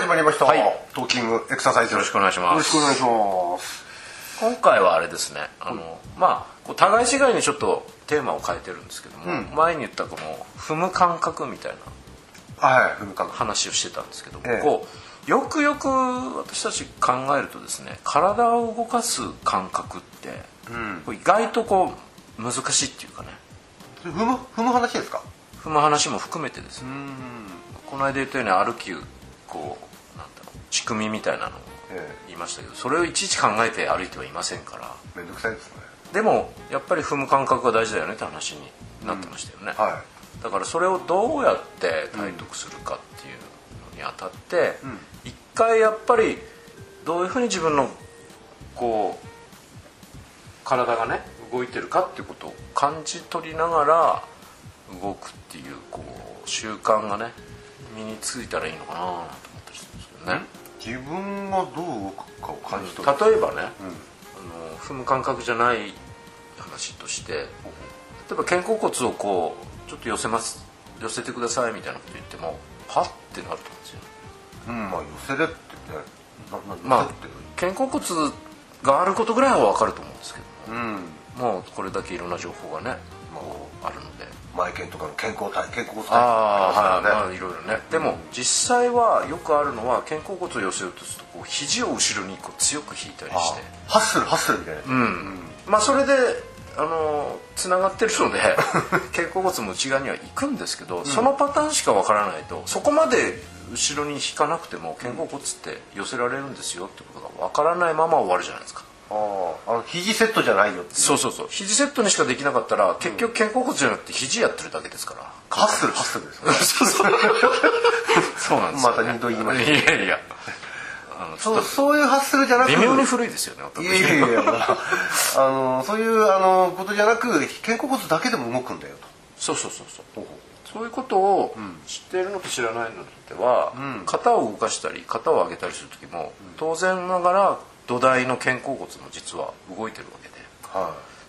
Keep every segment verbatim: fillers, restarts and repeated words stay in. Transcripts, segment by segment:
始まりました、 はい、 トーキングエクササイズ、 よろしくお願いします。 よろしくお願いします。 今回はあれですね、あの、うん、まあ互い違いにちょっとテーマを変えてるんですけども、うん、前に言ったこの踏む感覚みたいな、はい、踏む感覚話をしてたんですけども、ええ、こうよくよく私たち考えるとですね、体を動かす感覚って、うん、意外とこう難しいっていうかね。 踏む踏む話ですか？ 踏む話も含めてですね、この間言ったように歩きこうなんだろう仕組みみたいなのを言いましたけど、それをいちいち考えて歩いてはいませんから。 めんどくさいですね。 でもやっぱり踏む感覚が大事だよねって話になってましたよね、うんはい、だからそれをどうやって体得するかっていうのにあたって、うん、一回やっぱりどういうふうに自分のこう体がね動いてるかっていうことを感じ取りながら動くっていうこう習慣がね身についたらいいのかなと思ったりするんですけどね。 自分がどう動くかを感じ取る。 例えばね、うん、あの踏む感覚じゃない話として、例えば肩甲骨をこうちょっと寄せます寄せてくださいみたいなこと言ってもパッてなると思うんですよ。 うん、まあ寄せれってね、 ななまあ肩甲骨があることぐらいは分かると思うんですけども、うん、もうこれだけいろんな情報がね、まあ、あるので。 前肩とかの肩甲体、肩甲骨体ああ、ね、まあいろいろね。でも、うん、実際はよくあるのは肩甲骨を寄せようとするとこう肘を後ろにこう強く引いたりして、 ハッスルハッスルみたいな。うん。うん、 まあそれであのつながってるので肩甲骨も内側には行くんですけど、うん、そのパターンしかわからないとそこまで後ろに引かなくても肩甲骨って寄せられるんですよってことがわからないまま終わるじゃないですか。 ああの肘セットじゃないよっていう。 そうそうそう、肘セットにしかできなかったら結局肩甲骨じゃなくて肘やってるだけですから、 ハッスルハッスルですねそうそうそうなんですよ、ね、 また二度言いました。 いやいやあのそうそういうハッスルじゃなく微妙に古いですよね。 いやいやいやあのそういうあのことじゃなく肩甲骨だけでも動くんだよと。 そうそうそうそう、そういうことを知っているのと知らないのでは、うん、肩を動かしたり肩を上げたりする時も、うん、当然ながら土台の肩甲骨も実は動いてるわけで、はい、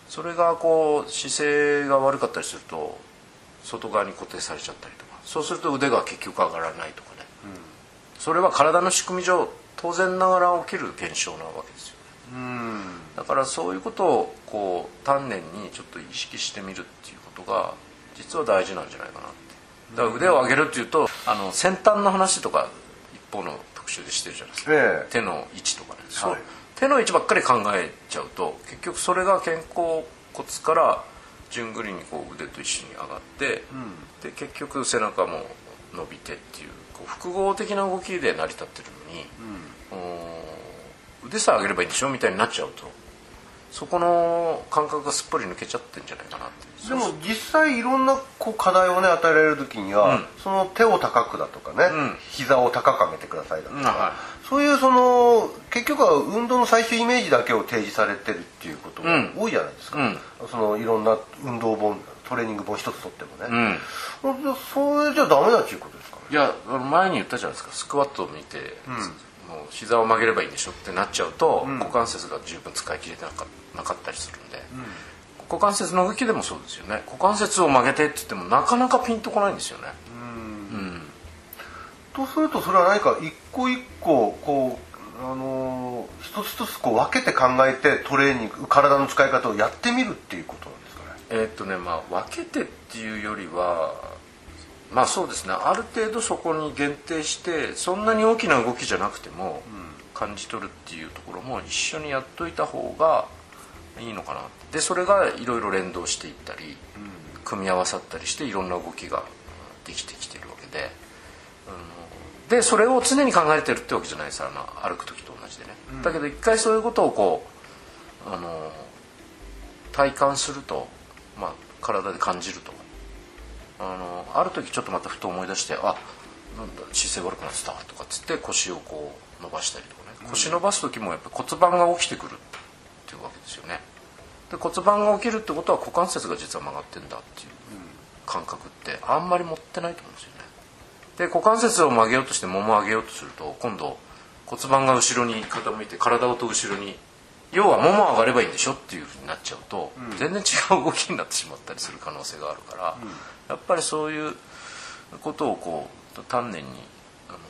それがこう姿勢が悪かったりすると外側に固定されちゃったりとか、そうすると腕が結局上がらないとかね、うん、それは体の仕組み上当然ながら起きる現象なわけですよね。うん、だからそういうことをこう丹念にちょっと意識してみるっていうことが実は大事なんじゃないかなって。だから腕を上げるっていうとあの先端の話とか一方の特集でしてるじゃないですか、えー、手の位置とかね、はい、手の位置ばっかり考えちゃうと結局それが肩甲骨から順繰りにこう腕と一緒に上がって、うん、で結局背中も伸びてっていう、こう複合的な動きで成り立ってるのに、うん、腕さえ上げればいいんでしょみたいになっちゃうとそこの感覚がすっぽり抜けちゃってんじゃないかなって。 でも実際いろんなこう課題をね与えられる時には、うん、その手を高くだとかね、うん、膝を高く上げてくださいだとか、うんはい、そういうその結局は運動の最終イメージだけを提示されてるっていうことが多いじゃないですか、うん、そのいろんな運動本トレーニング本一つとってもね、うん、それじゃダメだっていうことですかね。 いや前に言ったじゃないですか、スクワットを見て、うん、もう膝を曲げればいいんでしょってなっちゃうと、うん、股関節が十分使い切れてなか、なかったりするんで、うん股関節の動きでもそうですよね。股関節を曲げてって言ってもなかなかピンとこないんですよね。うん、うん、 とするとそれは何か一個一個こう、あのー、一つ一つこう分けて考えてトレーニング体の使い方をやってみるっていうことなんですかね。 えーっとねまあ分けてっていうよりはまあそうですね、ある程度そこに限定してそんなに大きな動きじゃなくても感じ取るっていうところも一緒にやっといた方がいいのかな。でそれがいろいろ連動していったり、うん、組み合わさったりしていろんな動きができてきてるわけで、うん、でそれを常に考えてるってわけじゃないです、あの歩く時と同じでね、うん、だけど一回そういうことをこうあの体感すると、まあ、体で感じるとあのある時ちょっとまたふと思い出してあなんだ姿勢悪くなってたとかっつって腰をこう伸ばしたりとかね、腰伸ばす時もやっぱ骨盤が起きてくるっていうわけですよね。で骨盤が起きるってことは股関節が実は曲がってんだっていう感覚ってあんまり持ってないと思うんですよね。で股関節を曲げようとしてももを上げようとすると今度骨盤が後ろに傾いて体をと後ろに要はもも上がればいいんでしょっていうふうになっちゃうと、うん、全然違う動きになってしまったりする可能性があるから、うん、やっぱりそういうことをこう丹念にあの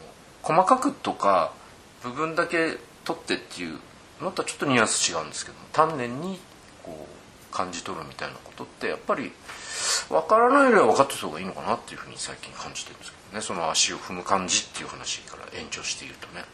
細かくとか部分だけ取ってっていうのとはちょっとニュアンス違うんですけども、丹念にこう感じ取るみたいなことってやっぱり分からないよりは分かってた方がいいのかなっていうふうに最近感じてるんですけどね。その足を踏む感じっていう話から延長しているとね。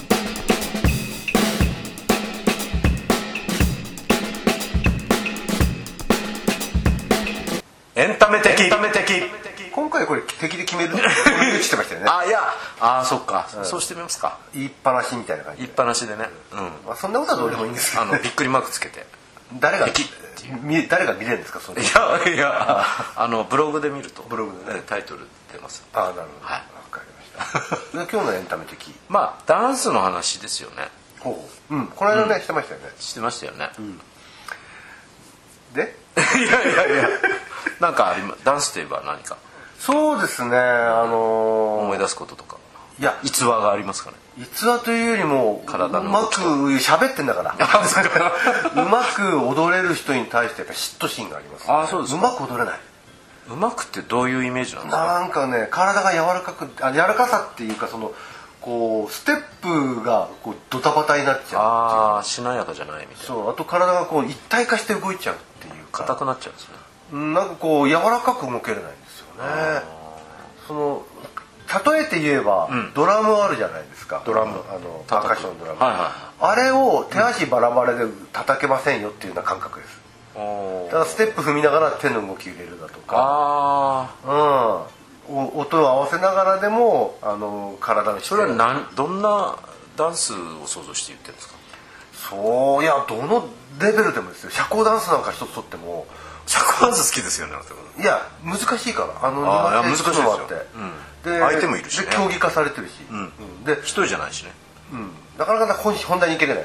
エンタメ的。エンタメ的。 今回これ敵で決めるって言ってましたよね。 あいやあそっか、うん、そうしてみますか。 言いっぱなしみたいな感じで。 言いっぱなしでね。うん。 まあそんなことはどうでもいいんですけど。 あのびっくりマークつけて。 誰が誰が見れるんですかそれ。 いやいやあのブログで見るとブログで、ね、 タイトル出ます。 ああなるほど。はい。わかりました。今日のエンタメ的。 まあダンスの話ですよね。 ほう。うん。この間ね、うん、してましたよね。 してましたよね。うん、 で？ いやいやいや。なんかありまダンスといえば何か。 そうですね、あのー、 思い出すこととか。 いや逸話がありますかね。 逸話というよりも体のうまく喋ってんだからうまく踊れる人に対してやっぱ嫉妬心があります、ね、 あそうですか。 うまく踊れない。 うまくってどういうイメージなんですか。 なんかね体が柔らかくあ柔らかさっていうかそのこうステップがこうドタバタになっちゃう。 ああしなやかじゃないみたいな。 そうあと体がこう一体化して動いちゃうっていうか硬くなっちゃうんですね。 なんかこう柔らかく動けれないんですよね。その例えて言えば、うん、ドラムあるじゃないですか。 ドラムあのパーカッションドラム、 はいはい、 あれを手足バラバラで叩けませんよっていうような感覚です。だからステップ踏みながら手の動き入れるだとかあ、うん、音を合わせながらでもあの体のそれは何どんなダンスを想像して言ってるんですか。 そういやどのレベルでもですよ。社交ダンスなんか一つとっても社交ダンス好きですよね。 いや難しいからあのあ難しいですよ。 で相手もいるし、ね、 で競技化されてるし、 うんうん、で一人じゃないしね、 うん、なかなか本本題にいけれない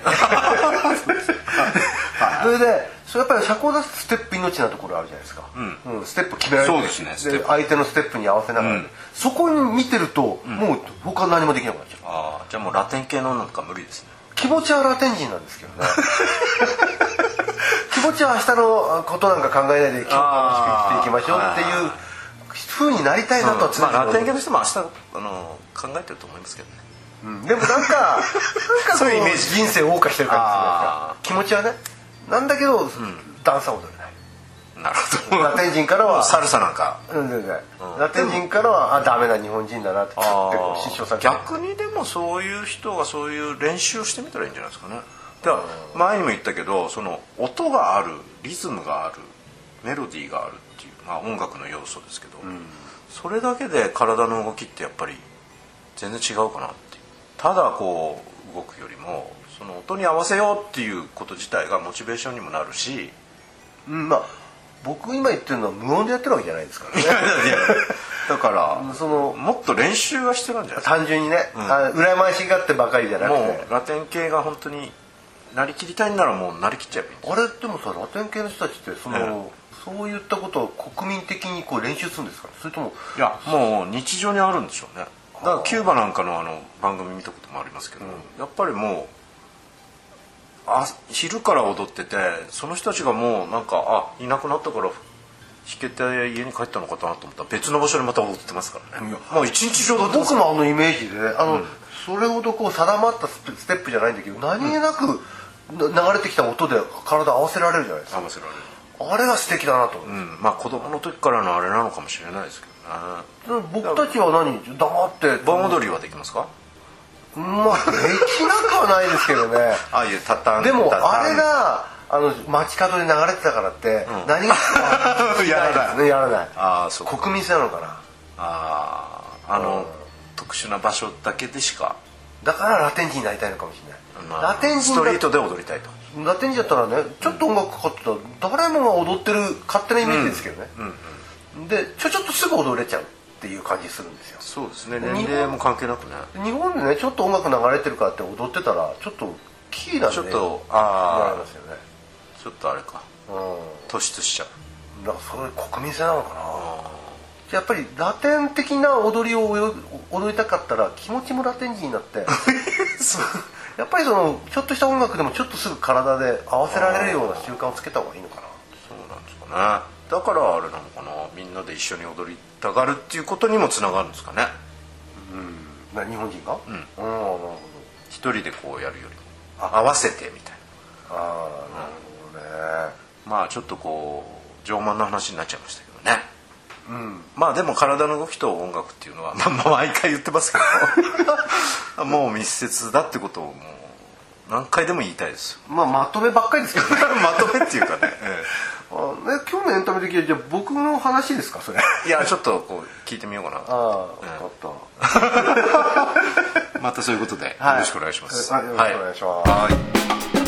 それでそれやっぱり社交ダンスステップ命なところあるじゃないですか、うんうん、ステップ決められてる。 そうですね。 で相手のステップに合わせながら、うん、そこに見てると、うん、もう他何もできなくなっちゃう。 あじゃあもうラテン系のなんか無理ですね。 気持ちはラテン人なんですけどね気持ちは明日のことなんか考えないで今日楽しく生きていきましょうっていう風になりたいなとは常に、まあ、ラテン系の人も明日あの考えてると思いますけどね、 うん、でもなんかなんかそういうイメージ人生を謳歌してる感じですか。気持ちはねなんだけど、うん、ダンスは踊れない。 なるほど。 ラテン人からはサルサなんか、 うん全然うん、ラテン人からはあダメな日本人だなって結構失笑されて。 逆にでもそういう人がそういう練習をしてみたらいいんじゃないですかね。では前にも言ったけどその音があるリズムがあるメロディーがあるっていう、まあ、音楽の要素ですけど、うん、それだけで体の動きってやっぱり全然違うかなっていう。ただこう動くよりもその音に合わせようっていうこと自体がモチベーションにもなるし、 うん、まあ僕今言ってるのは無音でやってるわけじゃないですからねだからそのもっと練習が必要なんじゃないですか。 単純にね、うん、あ羨ましがってばかりじゃなくてもうラテン系が本当になりきりたいんならもうなりきっちゃえばいいんです。 あれでもさラテン系の人たちってその、ね、そういったことを国民的にこう練習するんですか。それともいやもう日常にあるんでしょうね。だからキューバなんかのあの番組見たこともありますけど、うん、やっぱりもうあ昼から踊っててその人たちがもうなんかあいなくなったから弾けて家に帰ったのかなと思ったら別の場所でまた踊ってますからね。もう一日中踊ってます。 僕もあのイメージであの、うん、それほどこう定まったステップじゃないんだけど何気なく流れてきた音で体合わせられるじゃないですか。 合わせられる。 あれが素敵だなと思う、 うん、まあ子供の時からのあれなのかもしれないですけどね。 僕たちは何黙って盆踊りはできますか。 まあできなくはないですけどねああいうタタンでもあれがあの街角で流れてたからって、うん、何がやらない、 ね、やらない。 あそう国民性なのかなああの、うん、特殊な場所だけでしか。 だからラテン人になりたいのかもしれない、 まあ、ラテン人ストリートで踊りたいと。 ラテン人だったらねちょっと音楽かかってたら誰もが踊ってる勝手なイメージですけどね、うんうんうん、でちょちょっとすぐ踊れちゃうっていう感じするんですよ。 そうですね。年齢も関係なくね。 日本でねちょっと音楽流れてるからって踊ってたらちょっとキーなんでちょっとああますよね。 ちょっとあれか、うん、突出しちゃう。 だからそれ国民性なのかな。やっぱりラテン的な踊りを踊りたかったら気持ちもラテン人になってやっぱりそのちょっとした音楽でもちょっとすぐ体で合わせられるような習慣をつけた方がいいのかな。 そうなんですかね。だからあれなのかなみんなで一緒に踊りたがるっていうことにもつながるんですかね。 うんな日本人が？うん。ああ、なるほど。 一人でこうやるよりも合わせてみたいな。 ああ、なるほどね。 まあちょっとこう上満の話になっちゃいましたけどね。うん、まあでも体の動きと音楽っていうのは、まあ、まあ毎回言ってますけどもう密接だってことをもう何回でも言いたいですよ。 まあまとめばっかりですけどねまとめっていうかね、ええ、あね今日のエンタメ的にじゃあ僕の話ですかそれ。 いやちょっとこう聞いてみようかな。ああ、分かった。またそういうことで、はい、よろしくお願いします。 はい、よろしくお願いします。はい。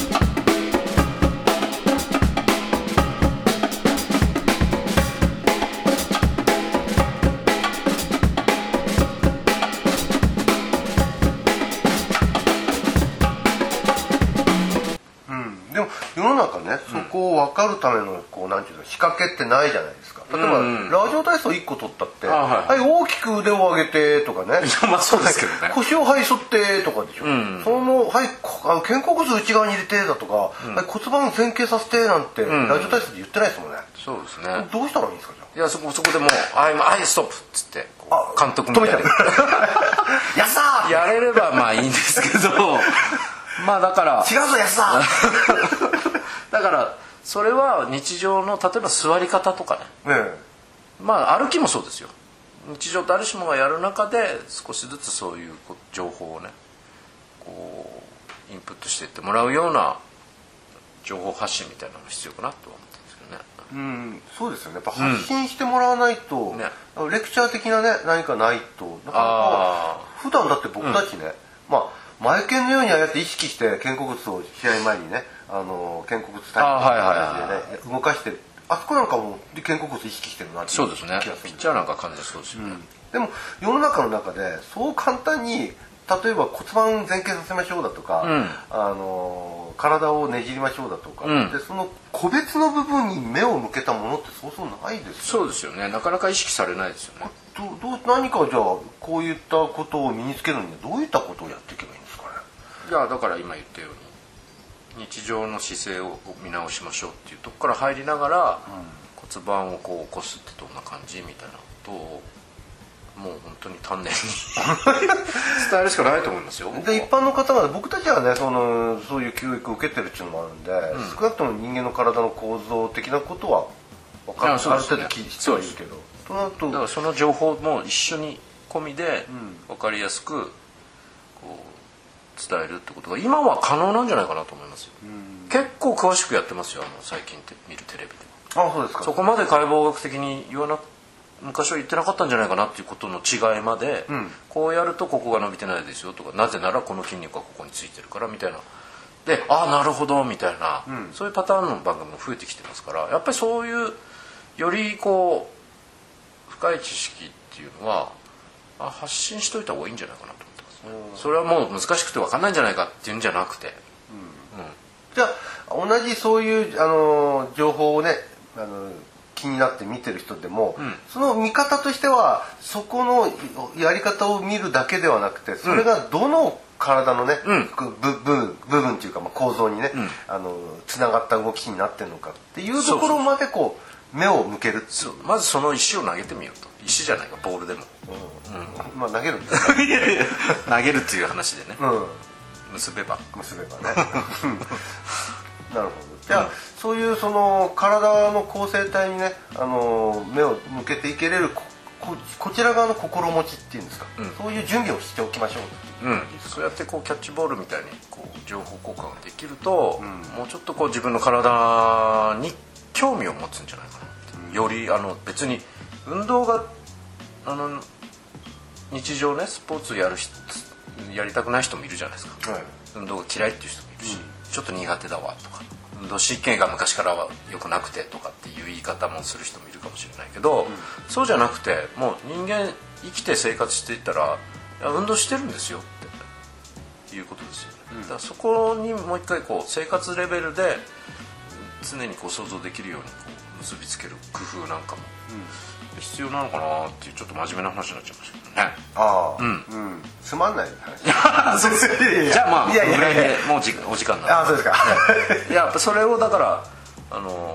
世の中ね、そこを分かるためのこうなんていうの仕掛けってないじゃないですか。例えば、うん、ラジオ体操いっこ取ったって、はい、はい、大きく腕を上げてとかね、 まあそうですけどね、 腰をはい反ってとかでしょ、うん、そのはいあの肩甲骨内側に入れてだとか、うん、はい、骨盤前傾させてなんて、うん、ラジオ体操で言ってないですもんね。 そうですね。 どうしたらいいんですかじゃあ。 いやそこそこでもうアイアイストップっつって監督みたいなやったーやれればまあいいんですけどまあだから違うぞやっただからそれは日常の例えば座り方とかね、ね、まあ歩きもそうですよ。日常誰しもがやる中で少しずつそういう情報をねこうインプットしていってもらうような情報発信みたいなのが必要かなと思ってるんですけどね。 うん、そうですよね。やっぱ発信してもらわないと、うんね、レクチャー的なね何かないとなかなか普段だって僕たちね、うん、まあ前剣のようにああやって意識して肩甲骨を試合前にねあの肩甲骨タイプの感じでね動かしてるあそこなんかも肩甲骨意識してるなっていう気がする。 そうですね。ピッチャーなんか感じそうですよね、うん、 でも世の中の中でそう簡単に例えば骨盤前傾させましょうだとか、うん、あの体をねじりましょうだとか、うん、でその個別の部分に目を向けたものってそうそうないですよね。 そうですよね。なかなか意識されないですよね。 どど何かじゃあこういったことを身につけるにはどういったことをやっていけばいいんですかね。 いやだから今言ったように日常の姿勢を見直しましょうっていうとこから入りながら、うん、骨盤をこう起こすってどんな感じみたいなことをもう本当に丹念に伝えるしかないと思いますよ。 で一般の方が僕たちはねそのそういう教育を受けてるっていうのもあるんで、うん、少なくとも人間の体の構造的なことは分かる、ね、ある程度聞いてはいるけどとなるとだからその情報も一緒に込みで分かりやすくこう伝えるってことが今は可能なんじゃないかなと思いますよ。うん、結構詳しくやってますよあの最近って見るテレビでは。あそうですか。 そこまで解剖学的に言わなく昔は言ってなかったんじゃないかなっていうことの違いまで、うん、こうやるとここが伸びてないですよとかなぜならこの筋肉がここについてるからみたいなでああなるほどみたいな、うん、そういうパターンの番組も増えてきてますからやっぱりそういうよりこう深い知識っていうのはあ発信しといた方がいいんじゃないかなと思ってますね。それはもう難しくて分かんないんじゃないかっていうんじゃなくて、 うんうん、じゃあ同じそういうあの情報をねあの気になって見てる人でも、うん、その見方としてはそこのやり方を見るだけではなくてそれがどの体のね、うん、部, 部, 部分っていうか、まあ、構造にね、うん、あのつながった動きになってるのかっていうところまでこう目を向けるっていう。 まずその石を投げてみようと。石じゃないかボールでも、 うんうん、まあ投げるんだ投げるっていう話でね、うん、結べば結べばねなるほど。じゃあ、うん、そういうその体の構成体にねあの目を向けていけれる こ, こ, こちら側の心持ちっていうんですか、うん、そういう準備をしておきましょう、 うん、そうやってこうキャッチボールみたいにこう情報交換ができると、うん、もうちょっとこう自分の体に興味を持つんじゃないかなって、うん、よりあの別に運動があの日常ねスポーツやる人やりたくない人もいるじゃないですか、はい、運動が嫌いっていう人もいるし、うん、ちょっと苦手だわとか運動神経が昔からは良くなくてとかっていう言い方もする人もいるかもしれないけど、うん、そうじゃなくてもう人間生きて生活していったらいや運動してるんですよっていうことですよね、うん、だからそこにもう一回こう生活レベルで常にこう想像できるようにこう結びつける工夫なんかも必要なのかなっていうちょっと真面目な話になっちゃいましたけどね。 ああ、うん、うん、つまんない話そうですじゃあまあこのぐらいでもうじお時間なんで。 ああそうですかいややっぱそれをだからあの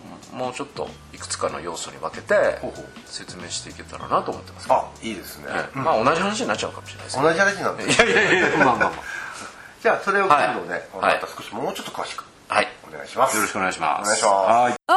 もうちょっといくつかの要素に分けて説明していけたらなと思ってます。 あ、いいですね。 ええ、まあ同じ話になっちゃうかもしれないですけど。 同じ話なんですいやいやいや、まあまあまあ。 じゃあそれを今度ね、 はい、 また少しもうちょっと詳しくはい、 お願いします。 よろしくお願いします。 お願いします。はい。